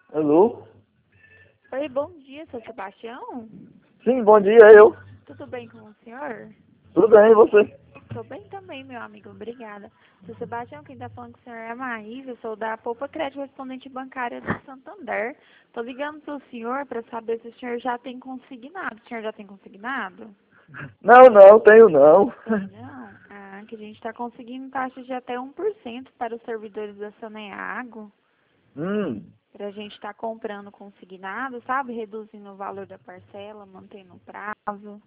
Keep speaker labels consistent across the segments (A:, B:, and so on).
A: Alô?
B: Oi, bom dia, seu Sebastião.
A: Sim, bom dia, eu.
B: Tudo bem com o senhor?
A: Tudo bem, e você?
B: Estou bem também, meu amigo, obrigada. Seu Sebastião, quem está falando com o senhor é a Maísa, eu sou da Poupa Crédito Correspondente Bancária do Santander. Estou ligando para o senhor para saber se o senhor já tem consignado. O senhor já tem consignado?
A: Não, tenho não.
B: Não? Ah, que a gente está conseguindo taxas de até 1% para os servidores da Saneago. Para a gente estar comprando consignado, sabe? Reduzindo o valor da parcela, mantendo o prazo.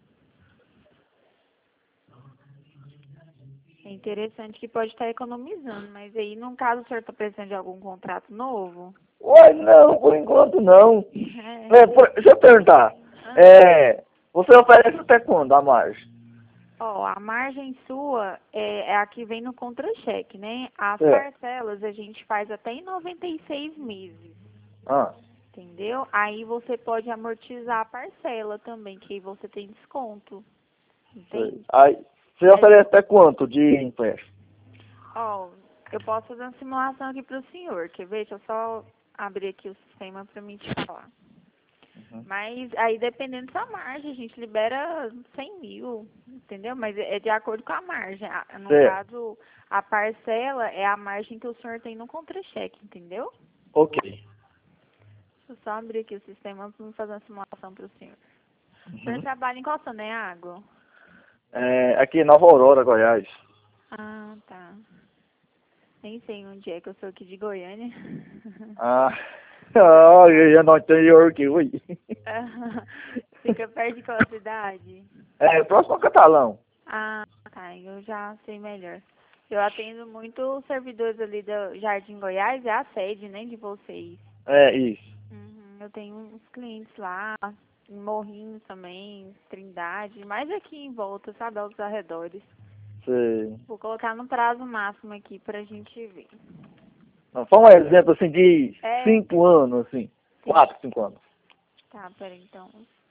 B: É interessante que pode estar economizando, mas aí, no caso, o senhor está precisando de algum contrato novo?
A: Ué, não, por enquanto não.
B: É.
A: Deixa eu perguntar. Você oferece até quando a margem?
B: Ó, a margem sua é a que vem no contra-cheque, né? As
A: É.
B: parcelas a gente faz até em 96 meses,
A: Ah,
B: entendeu? Aí você pode amortizar a parcela também, que aí você tem desconto,
A: sei.
B: entende?
A: Aí, você oferece até quanto de empréstimo?
B: Ó, eu posso fazer uma simulação aqui para o senhor, quer ver? Deixa eu só abrir aqui o sistema para mim te falar. Mas aí, dependendo da margem, a gente libera 100 mil, entendeu? Mas é de acordo com a margem. No
A: Certo.
B: caso, a parcela é a margem que o senhor tem no contra-cheque, entendeu?
A: Ok.
B: Deixa eu só abrir aqui o sistema para fazer uma simulação para o senhor. O senhor trabalha em qual Saneago?
A: Aqui em Nova Aurora, Goiás.
B: Ah, tá. Nem sei onde é que eu sou aqui de Goiânia.
A: Ah, eu já não interior que ui.
B: Fica perto de qual cidade?
A: Próximo ao Catalão.
B: Ah, tá. Eu já sei melhor. Eu atendo muito servidores ali do Jardim Goiás, é a sede, né, de vocês.
A: É, isso.
B: Eu tenho uns clientes lá, em Morrinhos também, Trindade, mais aqui em volta, sabe, aos arredores.
A: Sei.
B: Vou colocar no prazo máximo aqui pra gente ver.
A: Não, só um exemplo assim de
B: É,
A: 5 anos, assim.
B: sim.
A: 4, 5 anos.
B: Tá, peraí, então.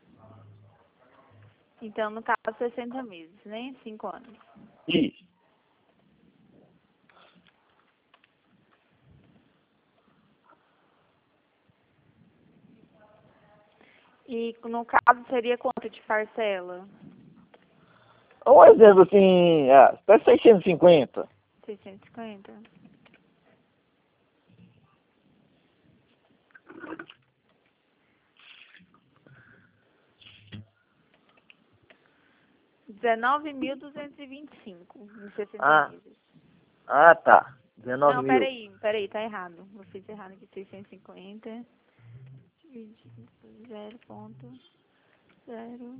B: Então, no caso, 60 meses, né? 5 anos.
A: Isso.
B: E no caso, seria quanto de parcela?
A: Um exemplo assim, até 650.
B: 650. R$19.225 em 60
A: Ah,
B: meses.
A: tá. 19
B: Não,
A: mil.
B: peraí, tá errado. Eu fiz errado aqui, 650 dividido por 0,0.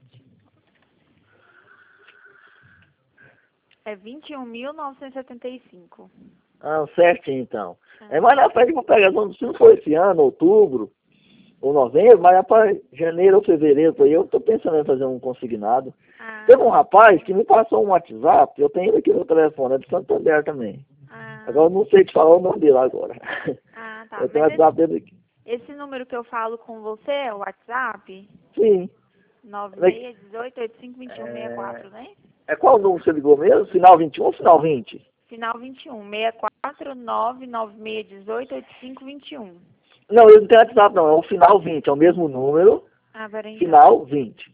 B: É 21.975.
A: Certinho então.
B: Ah,
A: Mas na frente eu vou pegar, se não for esse ano, outubro ou novembro, mas é para janeiro ou fevereiro, aí eu tô pensando em fazer um consignado. Teve um
B: ah,
A: rapaz que me passou um WhatsApp, eu tenho ele aqui no telefone, é de Santander também. Agora
B: ah,
A: eu não sei te falar o nome dele agora.
B: tá.
A: Eu tenho o
B: Mas
A: WhatsApp dele aqui.
B: esse número que eu falo com você é o WhatsApp?
A: Sim. Ele-
B: 9618852164, né?
A: qual o número que você ligou mesmo? Final 21 ou final 20?
B: Final 21, 64996188521.
A: Não, ele não tem WhatsApp não, é o final 20, é o mesmo número,
B: Ah, peraí então.
A: final 20.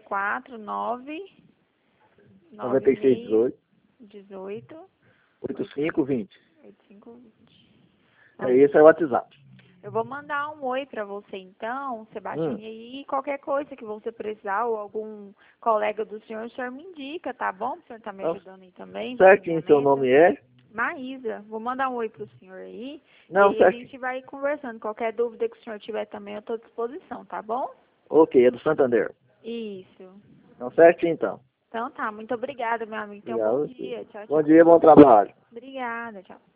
A: 96 18
B: 64996188520.
A: 8520. Esse é o WhatsApp.
B: Eu vou mandar um oi pra você então, Sebastião,
A: Hum,
B: e aí qualquer coisa que você precisar ou algum colega do senhor, o senhor me indica, tá bom? O senhor tá me
A: então,
B: ajudando aí também,
A: certinho, seu
B: planejamento.
A: nome é?
B: Maísa, vou mandar um oi pro senhor aí, e
A: Não,
B: aí a
A: certinho.
B: gente vai conversando. Qualquer dúvida que o senhor tiver também, eu tô à disposição, tá bom?
A: Ok, é do Santander.
B: Isso.
A: Então, certinho então.
B: Então tá, muito obrigada, meu amigo. Tenha um
A: Obrigado
B: bom
A: a você.
B: dia. Tchau,
A: Bom
B: tchau.
A: dia, bom trabalho.
B: Obrigada, tchau.